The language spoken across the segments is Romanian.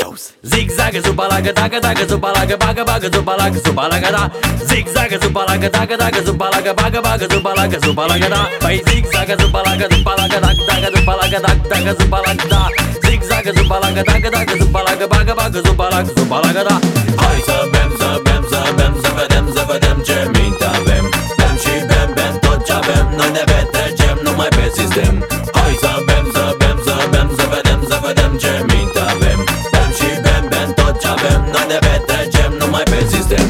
shows. Zigzag zubalaga daga daga zubalaga baga baga zubalaga zubalaga da. Zigzag zubalaga daga daga zubalaga baga baga zubalaga zubalaga da. Bai zigzag zubalaga zubalaga daga daga zubalaga daga zubalaga da. Zigzag zubalaga daga daga zubalaga baga baga zubalaga zubalaga da. Hai să bem, să bem, să bem, să vedem ce minte avem. Bem și bem, bem tot ce avem. Noi ne petrecem numai pe sistem. Hai să bem, să bem, să bem, să vedem ce minte avem. Bem și bem, bem tot ce avem. Noi ne petrecem numai pe sistem.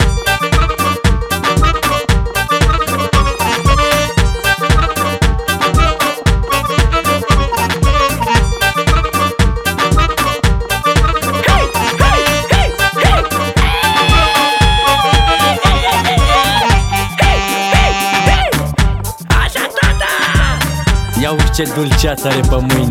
Ia uite ce dulceață are pe mâini.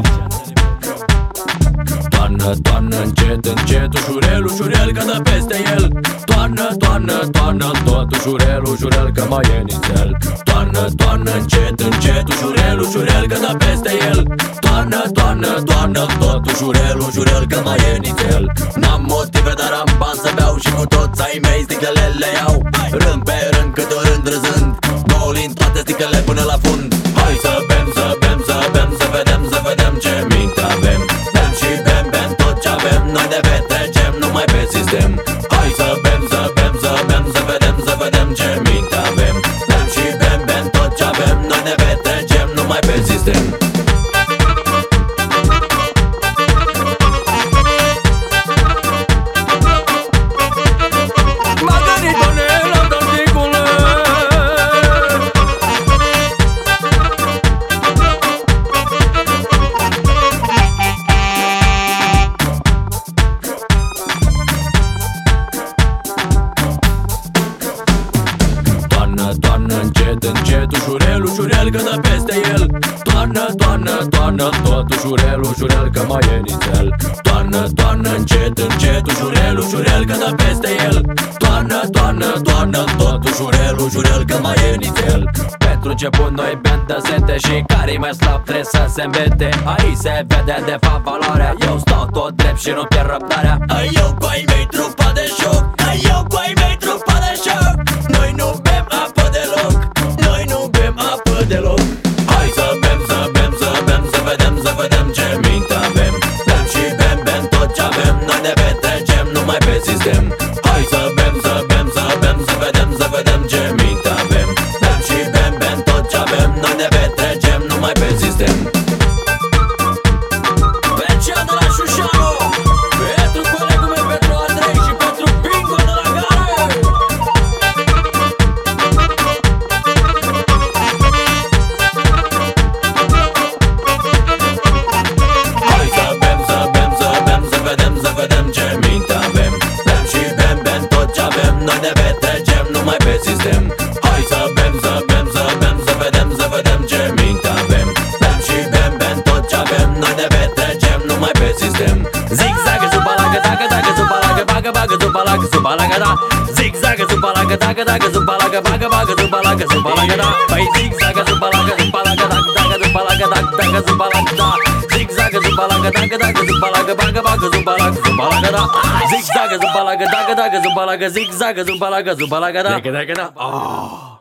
Toarnă, toarnă, încet, încet, ușurel, ușurel, că dă peste el. Toarnă, toarnă, toarnă, tot ușurel, ușurel, că mai e nițel. Toarnă, toarnă, încet, încet, ușurel, ușurel, că dă peste el. Toarnă, toarnă, toarnă, tot ușurel, ușurel, că mai e nițel. N-am motive, dar am bani să beau și cu toți ai mei sticlele le iau. Rând pe rând, câte o rând râzând, golind toate sticlele până la fund. Hai să bem, să bem, să bem, să vedem ce minte avem. Bem și bem, bem tot ce avem. Noi ne petrecem numai pe sistem. Hai să bem, să bem, să bem, să vedem ce minte avem. Bem și bem, bem tot ce avem. Noi ne petrecem numai pe sistem. Toarnă, încet, încet, ușurel, ușurel, că dă peste el. Toarnă, toarnă, toarnă, tot ușurel, ușurel, că mai e nițel. Toarnă, toarnă, încet, încet, ușurel, ușurel, că dă peste el. Toarnă, toarnă, toarnă, tot ușurel, ușurel, că mai e nițel. Pentru început noi bem de sete și care-i mai slab trebuie să se îmbete. Aici se vede de fapt valoarea. Eu stau tot drept și nu pierd răbdarea. Ai eu cu ai mei trupa de șoc. Ai eu cu ai mei trupa de șoc. Noi nu bem apă deloc. Noi nu bem apă deloc. Hai să bem, să bem, să bem, să vedem ce minte avem. Bem și bem, bem tot ce avem. Noi ne petrecem numai pe sistem. Hai să bem, să bem, să bem, să vedem ce minte avem. Bem și bem, bem tot ce avem. Noi ne petrecem numai pe sistem. Becea de la Șușanu, pentru colegul meu, pentru Andrei și pentru Bingo de la Gare. Hai să bem, să bem, să bem, să vedem ce minte avem. Bem și bem, bem tot ce avem. Noi ne petrecem numai pe sistem. Hai să bem, să bem, să bem, să vedem ce minte avem. Bem și bem, bem tot ce avem. Noi ne petrecem numai pe sistem. Zigzag zubalaga daga daga zubalaga baga baga zubalaga zubalaga da. Zigzag zubalaga daga daga zubalaga baga baga zubalaga zubalaga da. Bai zigzag zubalaga zubalaga daga daga zubalaga daga zubalaga da. Zigzag zubalaga daga daga zubalaga baga baga zubalaga zubalaga da. Zigzag zubalaga daga daga zubalaga zigzag zubalaga zubalaga da. Daga daga da.